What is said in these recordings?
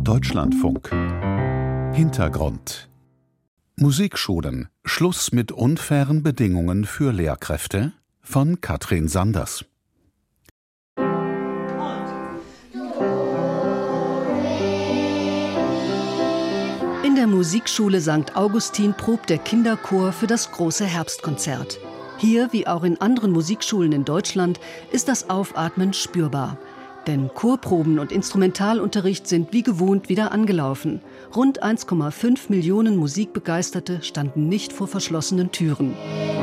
Deutschlandfunk. Hintergrund. Musikschulen. Schluss mit unfairen Bedingungen für Lehrkräfte von Katrin Sanders. In der Musikschule St. Augustin probt der Kinderchor für das große Herbstkonzert. Hier, wie auch in anderen Musikschulen in Deutschland, ist das Aufatmen spürbar. Denn Chorproben und Instrumentalunterricht sind wie gewohnt wieder angelaufen. Rund 1,5 Millionen Musikbegeisterte standen nicht vor verschlossenen Türen.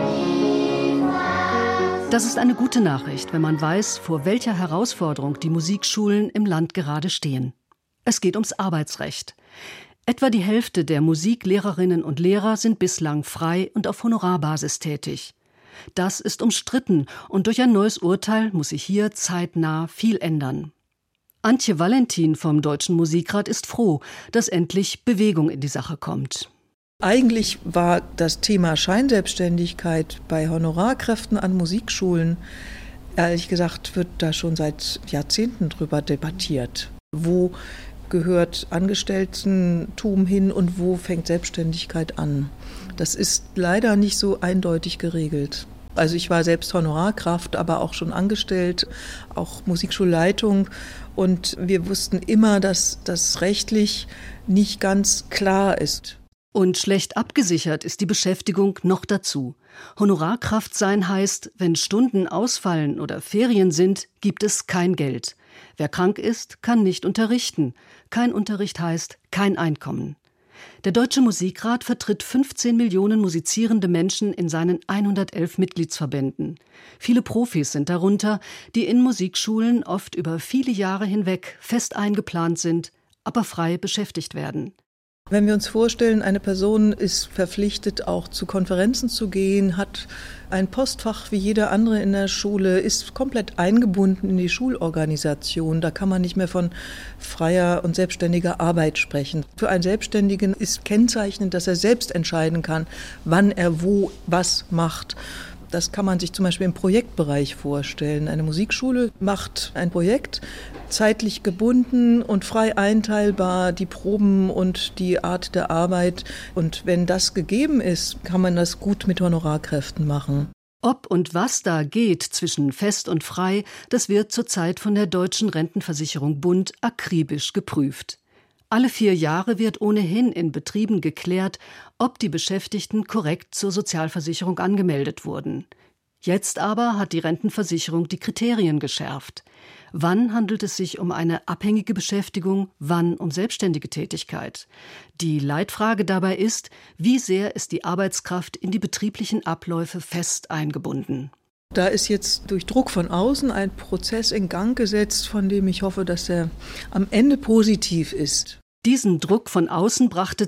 Das ist eine gute Nachricht, wenn man weiß, vor welcher Herausforderung die Musikschulen im Land gerade stehen. Es geht ums Arbeitsrecht. Etwa die Hälfte der Musiklehrerinnen und Lehrer sind bislang frei und auf Honorarbasis tätig. Das ist umstritten und durch ein neues Urteil muss sich hier zeitnah viel ändern. Antje Valentin vom Deutschen Musikrat ist froh, dass endlich Bewegung in die Sache kommt. Eigentlich war das Thema Scheinselbstständigkeit bei Honorarkräften an Musikschulen, ehrlich gesagt, wird da schon seit Jahrzehnten drüber debattiert. Wo gehört Angestelltentum hin und wo fängt Selbstständigkeit an? Das ist leider nicht so eindeutig geregelt. Also ich war selbst Honorarkraft, aber auch schon angestellt, auch Musikschulleitung. Und wir wussten immer, dass das rechtlich nicht ganz klar ist. Und schlecht abgesichert ist die Beschäftigung noch dazu. Honorarkraft sein heißt, wenn Stunden ausfallen oder Ferien sind, gibt es kein Geld. Wer krank ist, kann nicht unterrichten. Kein Unterricht heißt kein Einkommen. Der Deutsche Musikrat vertritt 15 Millionen musizierende Menschen in seinen 111 Mitgliedsverbänden. Viele Profis sind darunter, die in Musikschulen oft über viele Jahre hinweg fest eingeplant sind, aber frei beschäftigt werden. Wenn wir uns vorstellen, eine Person ist verpflichtet, auch zu Konferenzen zu gehen, hat ein Postfach wie jeder andere in der Schule, ist komplett eingebunden in die Schulorganisation. Da kann man nicht mehr von freier und selbstständiger Arbeit sprechen. Für einen Selbstständigen ist kennzeichnend, dass er selbst entscheiden kann, wann er wo was macht. Das kann man sich zum Beispiel im Projektbereich vorstellen. Eine Musikschule macht ein Projekt, zeitlich gebunden und frei einteilbar, die Proben und die Art der Arbeit. Und wenn das gegeben ist, kann man das gut mit Honorarkräften machen. Ob und was da geht zwischen fest und frei, das wird zurzeit von der Deutschen Rentenversicherung Bund akribisch geprüft. Alle 4 Jahre wird ohnehin in Betrieben geklärt, ob die Beschäftigten korrekt zur Sozialversicherung angemeldet wurden. Jetzt aber hat die Rentenversicherung die Kriterien geschärft. Wann handelt es sich um eine abhängige Beschäftigung, wann um selbstständige Tätigkeit? Die Leitfrage dabei ist, wie sehr ist die Arbeitskraft in die betrieblichen Abläufe fest eingebunden? Da ist jetzt durch Druck von außen ein Prozess in Gang gesetzt, von dem ich hoffe, dass er am Ende positiv ist. Diesen Druck von außen brachte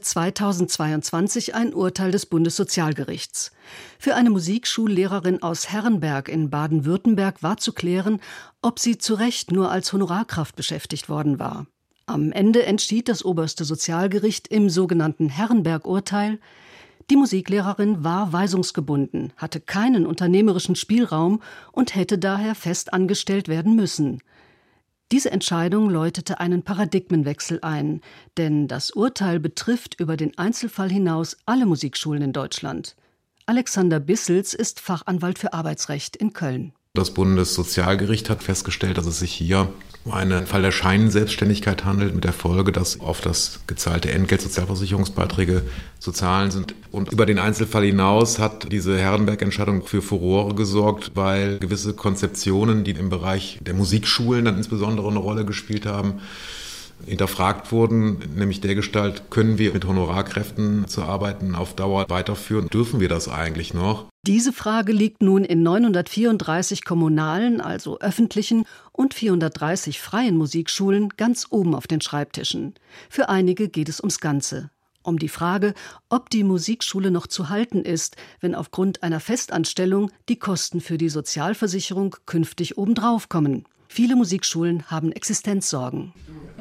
2022 ein Urteil des Bundessozialgerichts. Für eine Musikschullehrerin aus Herrenberg in Baden-Württemberg war zu klären, ob sie zu Recht nur als Honorarkraft beschäftigt worden war. Am Ende entschied das oberste Sozialgericht im sogenannten Herrenberg-Urteil: Die Musiklehrerin war weisungsgebunden, hatte keinen unternehmerischen Spielraum und hätte daher fest angestellt werden müssen. Diese Entscheidung läutete einen Paradigmenwechsel ein, denn das Urteil betrifft über den Einzelfall hinaus alle Musikschulen in Deutschland. Alexander Bissels ist Fachanwalt für Arbeitsrecht in Köln. Das Bundessozialgericht hat festgestellt, dass es sich hier um einen Fall der Scheinselbstständigkeit handelt, mit der Folge, dass auf das gezahlte Entgelt Sozialversicherungsbeiträge zu zahlen sind. Und über den Einzelfall hinaus hat diese Herrenberg-Entscheidung für Furore gesorgt, weil gewisse Konzeptionen, die im Bereich der Musikschulen dann insbesondere eine Rolle gespielt haben, hinterfragt wurden, nämlich dergestalt, können wir mit Honorarkräften zu arbeiten auf Dauer weiterführen? Dürfen wir das eigentlich noch? Diese Frage liegt nun in 934 kommunalen, also öffentlichen, und 430 freien Musikschulen ganz oben auf den Schreibtischen. Für einige geht es ums Ganze. Um die Frage, ob die Musikschule noch zu halten ist, wenn aufgrund einer Festanstellung die Kosten für die Sozialversicherung künftig obendrauf kommen. Viele Musikschulen haben Existenzsorgen.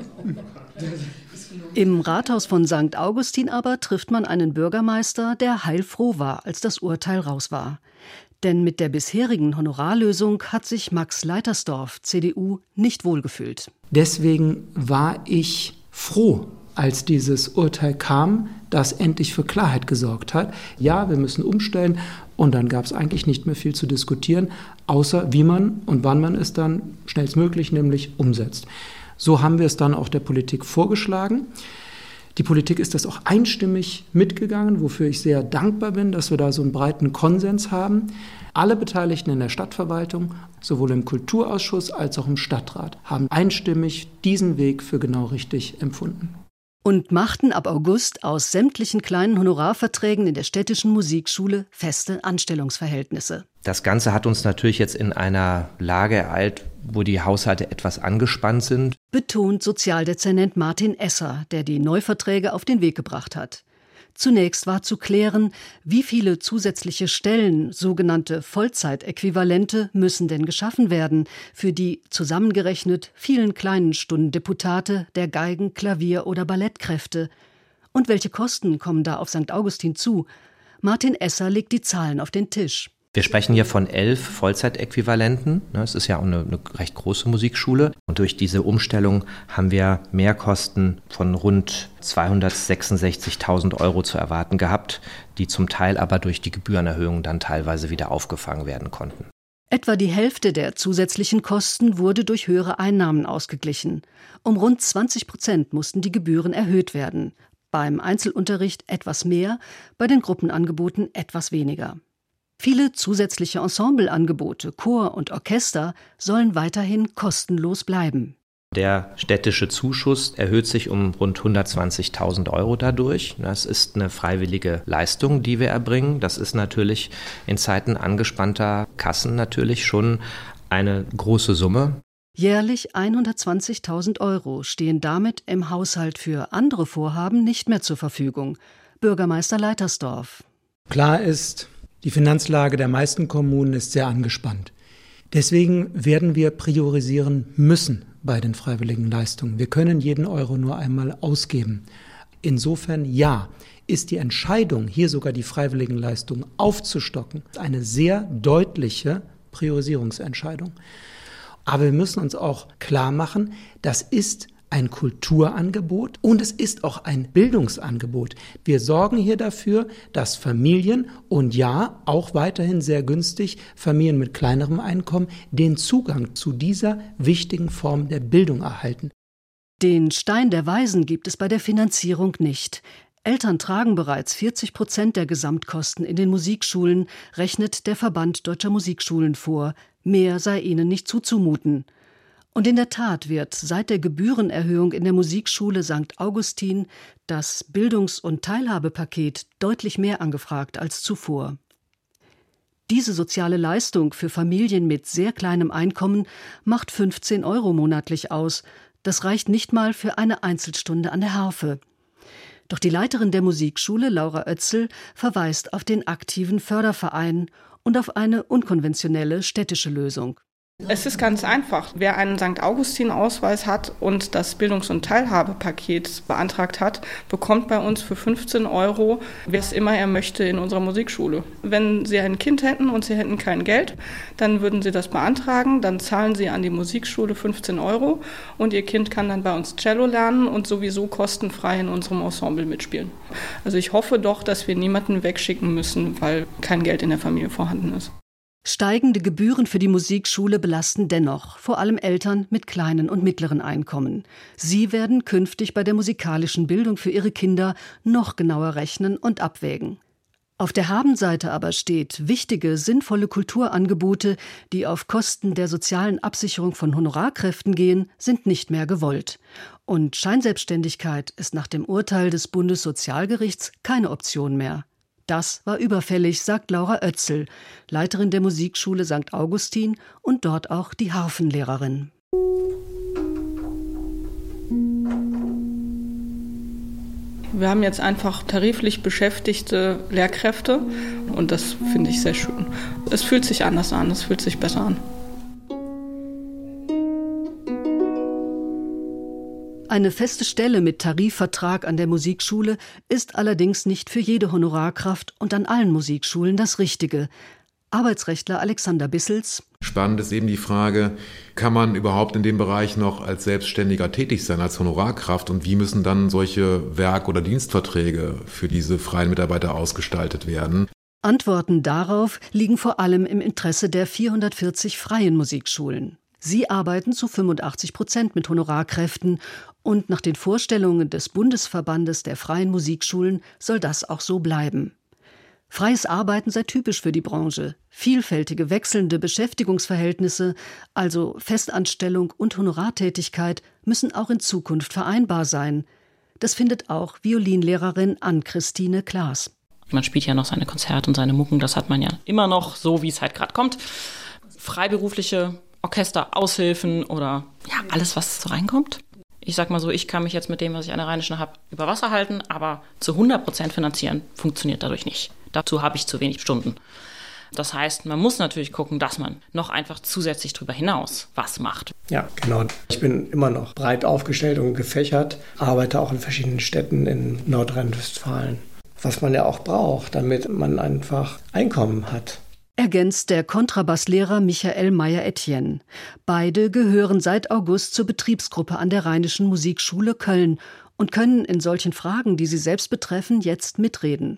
Im Rathaus von St. Augustin aber trifft man einen Bürgermeister, der heilfroh war, als das Urteil raus war. Denn mit der bisherigen Honorarlösung hat sich Max Leitersdorf, CDU, nicht wohlgefühlt. Deswegen war ich froh, als dieses Urteil kam, das endlich für Klarheit gesorgt hat. Ja, wir müssen umstellen und dann gab es eigentlich nicht mehr viel zu diskutieren, außer wie man und wann man es dann schnellstmöglich nämlich umsetzt. So haben wir es dann auch der Politik vorgeschlagen. Die Politik ist das auch einstimmig mitgegangen, wofür ich sehr dankbar bin, dass wir da so einen breiten Konsens haben. Alle Beteiligten in der Stadtverwaltung, sowohl im Kulturausschuss als auch im Stadtrat, haben einstimmig diesen Weg für genau richtig empfunden. Und machten ab August aus sämtlichen kleinen Honorarverträgen in der städtischen Musikschule feste Anstellungsverhältnisse. Das Ganze hat uns natürlich jetzt in einer Lage ereilt, wo die Haushalte etwas angespannt sind. Betont Sozialdezernent Martin Esser, der die Neuverträge auf den Weg gebracht hat. Zunächst war zu klären, wie viele zusätzliche Stellen, sogenannte Vollzeitäquivalente, müssen denn geschaffen werden für die zusammengerechnet vielen kleinen Stunden Deputate der Geigen-, Klavier- oder Ballettkräfte. Und welche Kosten kommen da auf St. Augustin zu? Martin Esser legt die Zahlen auf den Tisch. Wir sprechen hier von 11 Vollzeitäquivalenten. Es ist ja auch eine recht große Musikschule. Und durch diese Umstellung haben wir Mehrkosten von rund 266.000 € zu erwarten gehabt, die zum Teil aber durch die Gebührenerhöhung dann teilweise wieder aufgefangen werden konnten. Etwa die Hälfte der zusätzlichen Kosten wurde durch höhere Einnahmen ausgeglichen. Um rund 20% mussten die Gebühren erhöht werden. Beim Einzelunterricht etwas mehr, bei den Gruppenangeboten etwas weniger. Viele zusätzliche Ensembleangebote, Chor und Orchester sollen weiterhin kostenlos bleiben. Der städtische Zuschuss erhöht sich um rund 120.000 € dadurch. Das ist eine freiwillige Leistung, die wir erbringen. Das ist natürlich in Zeiten angespannter Kassen natürlich schon eine große Summe. Jährlich 120.000 € stehen damit im Haushalt für andere Vorhaben nicht mehr zur Verfügung. Bürgermeister Leitersdorf. Klar ist, die Finanzlage der meisten Kommunen ist sehr angespannt. Deswegen werden wir priorisieren müssen bei den freiwilligen Leistungen. Wir können jeden Euro nur einmal ausgeben. Insofern ja, ist die Entscheidung, hier sogar die freiwilligen Leistungen aufzustocken, eine sehr deutliche Priorisierungsentscheidung. Aber wir müssen uns auch klar machen, das ist ein Kulturangebot und es ist auch ein Bildungsangebot. Wir sorgen hier dafür, dass Familien und ja, auch weiterhin sehr günstig, Familien mit kleinerem Einkommen den Zugang zu dieser wichtigen Form der Bildung erhalten. Den Stein der Weisen gibt es bei der Finanzierung nicht. Eltern tragen bereits 40% der Gesamtkosten in den Musikschulen, rechnet der Verband Deutscher Musikschulen vor. Mehr sei ihnen nicht zuzumuten. Und in der Tat wird seit der Gebührenerhöhung in der Musikschule St. Augustin das Bildungs- und Teilhabepaket deutlich mehr angefragt als zuvor. Diese soziale Leistung für Familien mit sehr kleinem Einkommen macht 15 € monatlich aus. Das reicht nicht mal für eine Einzelstunde an der Harfe. Doch die Leiterin der Musikschule, Laura Oetzel, verweist auf den aktiven Förderverein und auf eine unkonventionelle städtische Lösung. Es ist ganz einfach. Wer einen St. Augustin-Ausweis hat und das Bildungs- und Teilhabepaket beantragt hat, bekommt bei uns für 15 €, wer es immer er möchte, in unserer Musikschule. Wenn Sie ein Kind hätten und Sie hätten kein Geld, dann würden Sie das beantragen, dann zahlen Sie an die Musikschule 15 € und Ihr Kind kann dann bei uns Cello lernen und sowieso kostenfrei in unserem Ensemble mitspielen. Also ich hoffe doch, dass wir niemanden wegschicken müssen, weil kein Geld in der Familie vorhanden ist. Steigende Gebühren für die Musikschule belasten dennoch vor allem Eltern mit kleinen und mittleren Einkommen. Sie werden künftig bei der musikalischen Bildung für ihre Kinder noch genauer rechnen und abwägen. Auf der Habenseite aber steht, wichtige, sinnvolle Kulturangebote, die auf Kosten der sozialen Absicherung von Honorarkräften gehen, sind nicht mehr gewollt. Und Scheinselbstständigkeit ist nach dem Urteil des Bundessozialgerichts keine Option mehr. Das war überfällig, sagt Laura Oetzel, Leiterin der Musikschule St. Augustin und dort auch die Harfenlehrerin. Wir haben jetzt einfach tariflich beschäftigte Lehrkräfte und das finde ich sehr schön. Es fühlt sich anders an, es fühlt sich besser an. Eine feste Stelle mit Tarifvertrag an der Musikschule ist allerdings nicht für jede Honorarkraft und an allen Musikschulen das Richtige. Arbeitsrechtler Alexander Bissels: Spannend ist eben die Frage, kann man überhaupt in dem Bereich noch als Selbstständiger tätig sein, als Honorarkraft? Und wie müssen dann solche Werk- oder Dienstverträge für diese freien Mitarbeiter ausgestaltet werden? Antworten darauf liegen vor allem im Interesse der 440 freien Musikschulen. Sie arbeiten zu 85% mit Honorarkräften und nach den Vorstellungen des Bundesverbandes der freien Musikschulen soll das auch so bleiben. Freies Arbeiten sei typisch für die Branche. Vielfältige, wechselnde Beschäftigungsverhältnisse, also Festanstellung und Honorartätigkeit, müssen auch in Zukunft vereinbar sein. Das findet auch Violinlehrerin Ann-Christine Klaas. Man spielt ja noch seine Konzerte und seine Mucken, das hat man ja immer noch so, wie es halt gerade kommt. Freiberufliche Orchester, Aushilfen oder ja, alles, was so reinkommt. Ich sag mal so, ich kann mich jetzt mit dem, was ich an der Rheinischen habe, über Wasser halten, aber zu 100% finanzieren funktioniert dadurch nicht. Dazu habe ich zu wenig Stunden. Das heißt, man muss natürlich gucken, dass man noch einfach zusätzlich darüber hinaus was macht. Ja, genau. Ich bin immer noch breit aufgestellt und gefächert, arbeite auch in verschiedenen Städten in Nordrhein-Westfalen. Was man ja auch braucht, damit man einfach Einkommen hat. Ergänzt der Kontrabasslehrer Michael Meyer-Etienne. Beide gehören seit August zur Betriebsgruppe an der Rheinischen Musikschule Köln und können in solchen Fragen, die sie selbst betreffen, jetzt mitreden.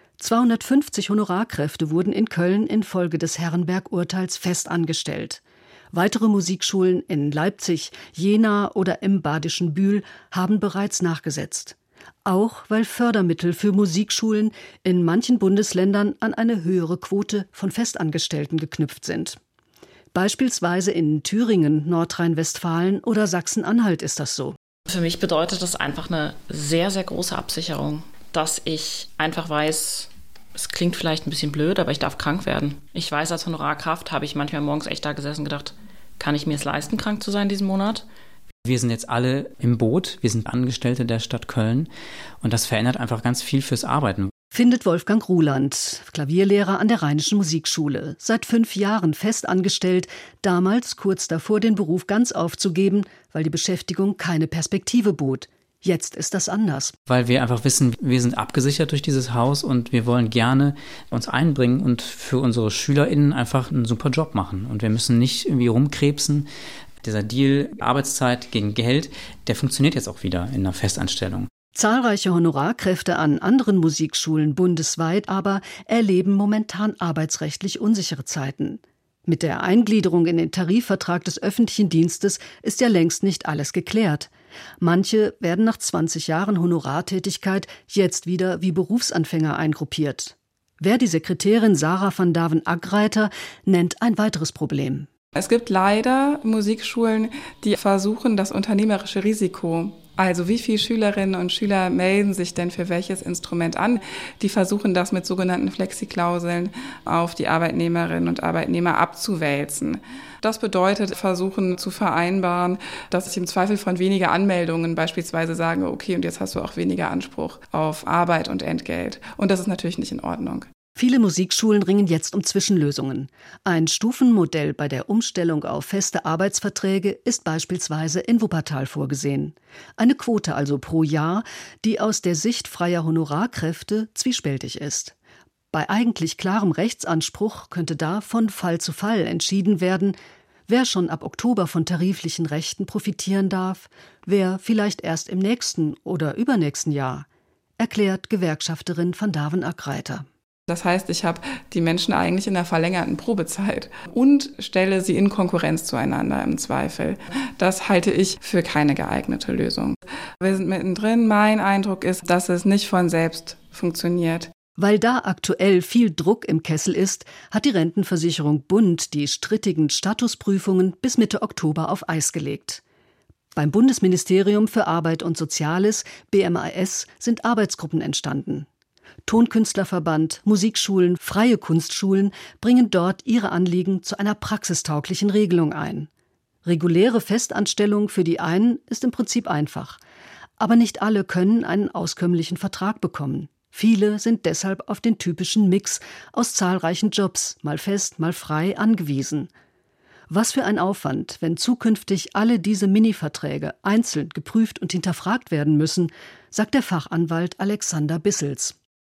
250 Honorarkräfte wurden in Köln infolge des Herrenberg-Urteils festangestellt. Weitere Musikschulen in Leipzig, Jena oder im badischen Bühl haben bereits nachgesetzt. Auch weil Fördermittel für Musikschulen in manchen Bundesländern an eine höhere Quote von Festangestellten geknüpft sind. Beispielsweise in Thüringen, Nordrhein-Westfalen oder Sachsen-Anhalt ist das so. Für mich bedeutet das einfach eine sehr, sehr große Absicherung, dass ich einfach weiß, es klingt vielleicht ein bisschen blöd, aber ich darf krank werden. Ich weiß, als Honorarkraft habe ich manchmal morgens echt da gesessen und gedacht, kann ich mir es leisten, krank zu sein diesen Monat? Wir sind jetzt alle im Boot, wir sind Angestellte der Stadt Köln und das verändert einfach ganz viel fürs Arbeiten. Findet Wolfgang Ruland, Klavierlehrer an der Rheinischen Musikschule. Seit 5 Jahren fest angestellt, damals kurz davor, den Beruf ganz aufzugeben, weil die Beschäftigung keine Perspektive bot. Jetzt ist das anders. Weil wir einfach wissen, wir sind abgesichert durch dieses Haus und wir wollen gerne uns einbringen und für unsere SchülerInnen einfach einen super Job machen. Und wir müssen nicht irgendwie rumkrebsen. Dieser Deal Arbeitszeit gegen Geld, der funktioniert jetzt auch wieder in einer Festanstellung. Zahlreiche Honorarkräfte an anderen Musikschulen bundesweit aber erleben momentan arbeitsrechtlich unsichere Zeiten. Mit der Eingliederung in den Tarifvertrag des öffentlichen Dienstes ist ja längst nicht alles geklärt. Manche werden nach 20 Jahren Honorartätigkeit jetzt wieder wie Berufsanfänger eingruppiert. Verdi-Sekretärin Sarah van Daven-Aggreiter nennt ein weiteres Problem. Es gibt leider Musikschulen, die versuchen, das unternehmerische Risiko, also wie viele Schülerinnen und Schüler melden sich denn für welches Instrument an, die versuchen das mit sogenannten Flexiklauseln auf die Arbeitnehmerinnen und Arbeitnehmer abzuwälzen. Das bedeutet, versuchen zu vereinbaren, dass ich im Zweifel von weniger Anmeldungen beispielsweise sage, okay, und jetzt hast du auch weniger Anspruch auf Arbeit und Entgelt. Und das ist natürlich nicht in Ordnung. Viele Musikschulen ringen jetzt um Zwischenlösungen. Ein Stufenmodell bei der Umstellung auf feste Arbeitsverträge ist beispielsweise in Wuppertal vorgesehen. Eine Quote also pro Jahr, die aus der Sicht freier Honorarkräfte zwiespältig ist. Bei eigentlich klarem Rechtsanspruch könnte da von Fall zu Fall entschieden werden, wer schon ab Oktober von tariflichen Rechten profitieren darf, wer vielleicht erst im nächsten oder übernächsten Jahr, erklärt Gewerkschafterin van Daven-Aggreiter. Das heißt, ich habe die Menschen eigentlich in einer verlängerten Probezeit und stelle sie in Konkurrenz zueinander im Zweifel. Das halte ich für keine geeignete Lösung. Wir sind mittendrin. Mein Eindruck ist, dass es nicht von selbst funktioniert. Weil da aktuell viel Druck im Kessel ist, hat die Rentenversicherung Bund die strittigen Statusprüfungen bis Mitte Oktober auf Eis gelegt. Beim Bundesministerium für Arbeit und Soziales, BMAS, sind Arbeitsgruppen entstanden. Tonkünstlerverband, Musikschulen, freie Kunstschulen bringen dort ihre Anliegen zu einer praxistauglichen Regelung ein. Reguläre Festanstellung für die einen ist im Prinzip einfach. Aber nicht alle können einen auskömmlichen Vertrag bekommen. Viele sind deshalb auf den typischen Mix aus zahlreichen Jobs, mal fest, mal frei, angewiesen. Was für ein Aufwand, wenn zukünftig alle diese Miniverträge einzeln geprüft und hinterfragt werden müssen, sagt der Fachanwalt Alexander Bissels.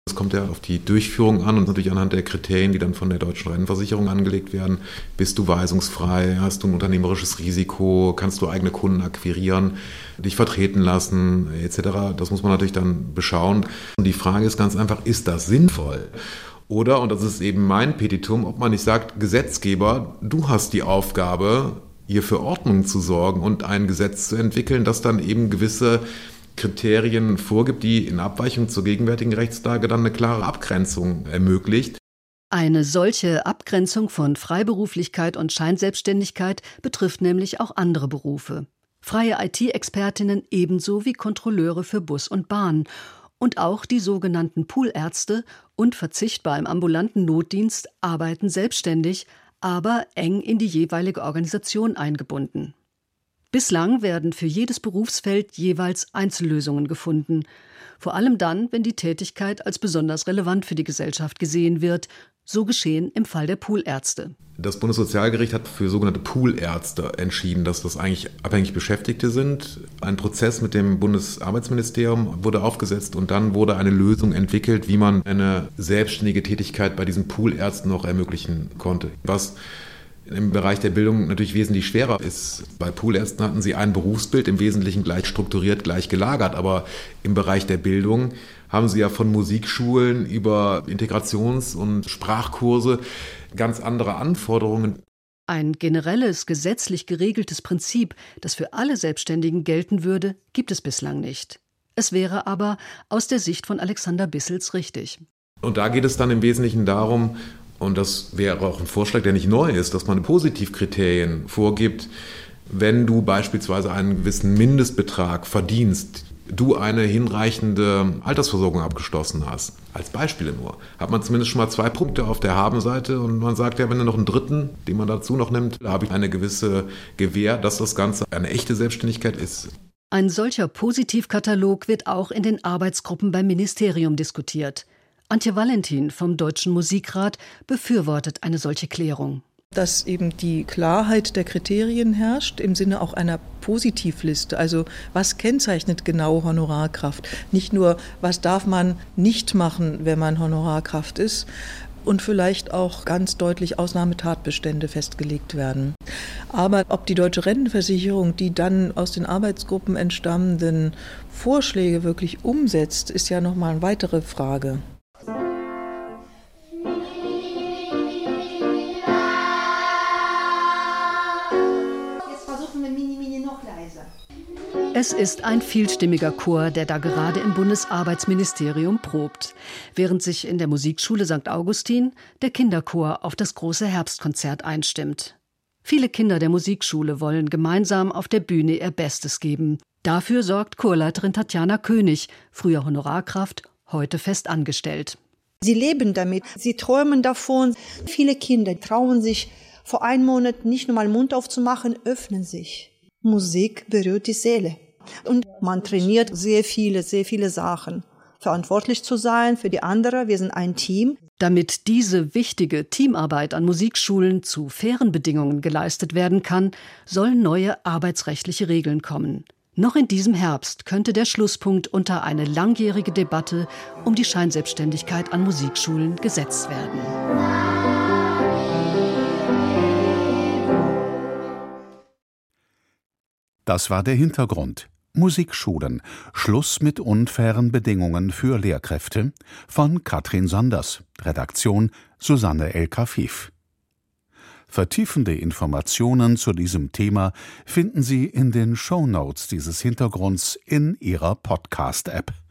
Es kommt ja auf die Durchführung an und natürlich anhand der Kriterien, die dann von der Deutschen Rentenversicherung angelegt werden. Bist du weisungsfrei? Hast du ein unternehmerisches Risiko? Kannst du eigene Kunden akquirieren, dich vertreten lassen, etc.? Das muss man natürlich dann beschauen. Und die Frage ist ganz einfach, ist das sinnvoll? Oder, und das ist eben mein Petitum, ob man nicht sagt, Gesetzgeber, du hast die Aufgabe, hier für Ordnung zu sorgen und ein Gesetz zu entwickeln, das dann eben gewisse Kriterien vorgibt, die in Abweichung zur gegenwärtigen Rechtslage dann eine klare Abgrenzung ermöglicht. Eine solche Abgrenzung von Freiberuflichkeit und Scheinselbstständigkeit betrifft nämlich auch andere Berufe. Freie IT-Expertinnen ebenso wie Kontrolleure für Bus und Bahn und auch die sogenannten Poolärzte und verzichtbar im ambulanten Notdienst arbeiten selbstständig, aber eng in die jeweilige Organisation eingebunden. Bislang werden für jedes Berufsfeld jeweils Einzellösungen gefunden, vor allem dann, wenn die Tätigkeit als besonders relevant für die Gesellschaft gesehen wird, so geschehen im Fall der Poolärzte. Das Bundessozialgericht hat für sogenannte Poolärzte entschieden, dass das eigentlich abhängig Beschäftigte sind. Ein Prozess mit dem Bundesarbeitsministerium wurde aufgesetzt und dann wurde eine Lösung entwickelt, wie man eine selbstständige Tätigkeit bei diesen Poolärzten noch ermöglichen konnte. Was im Bereich der Bildung natürlich wesentlich schwerer ist. Bei Poolärzten hatten sie ein Berufsbild, im Wesentlichen gleich strukturiert, gleich gelagert. Aber im Bereich der Bildung haben sie ja von Musikschulen über Integrations- und Sprachkurse ganz andere Anforderungen. Ein generelles, gesetzlich geregeltes Prinzip, das für alle Selbstständigen gelten würde, gibt es bislang nicht. Es wäre aber aus der Sicht von Alexander Bissels richtig. Und da geht es dann im Wesentlichen darum, und das wäre auch ein Vorschlag, der nicht neu ist, dass man Positivkriterien vorgibt, wenn du beispielsweise einen gewissen Mindestbetrag verdienst, du eine hinreichende Altersversorgung abgeschlossen hast. Als Beispiele nur. Hat man zumindest schon mal 2 Punkte auf der Habenseite und man sagt ja, wenn du noch einen dritten, den man dazu noch nimmt, da habe ich eine gewisse Gewähr, dass das Ganze eine echte Selbstständigkeit ist. Ein solcher Positivkatalog wird auch in den Arbeitsgruppen beim Ministerium diskutiert. Antje Valentin vom Deutschen Musikrat befürwortet eine solche Klärung. Dass eben die Klarheit der Kriterien herrscht, im Sinne auch einer Positivliste. Also was kennzeichnet genau Honorarkraft? Nicht nur, was darf man nicht machen, wenn man Honorarkraft ist? Und vielleicht auch ganz deutlich Ausnahmetatbestände festgelegt werden. Aber ob die Deutsche Rentenversicherung die dann aus den Arbeitsgruppen entstammenden Vorschläge wirklich umsetzt, ist ja nochmal eine weitere Frage. Es ist ein vielstimmiger Chor, der da gerade im Bundesarbeitsministerium probt, während sich in der Musikschule St. Augustin der Kinderchor auf das große Herbstkonzert einstimmt. Viele Kinder der Musikschule wollen gemeinsam auf der Bühne ihr Bestes geben. Dafür sorgt Chorleiterin Tatjana König, früher Honorarkraft, heute fest angestellt. Sie leben damit, sie träumen davon. Viele Kinder trauen sich, vor einem Monat nicht nur mal den Mund aufzumachen, öffnen sich. Musik berührt die Seele. Und man trainiert sehr viele Sachen. Verantwortlich zu sein für die anderen, wir sind ein Team. Damit diese wichtige Teamarbeit an Musikschulen zu fairen Bedingungen geleistet werden kann, sollen neue arbeitsrechtliche Regeln kommen. Noch in diesem Herbst könnte der Schlusspunkt unter eine langjährige Debatte um die Scheinselbstständigkeit an Musikschulen gesetzt werden. Das war der Hintergrund. Musikschulen. Schluss mit unfairen Bedingungen für Lehrkräfte von Katrin Sanders. Redaktion Susanne El-Kafif. Vertiefende Informationen zu diesem Thema finden Sie in den Shownotes dieses Hintergrunds in Ihrer Podcast-App.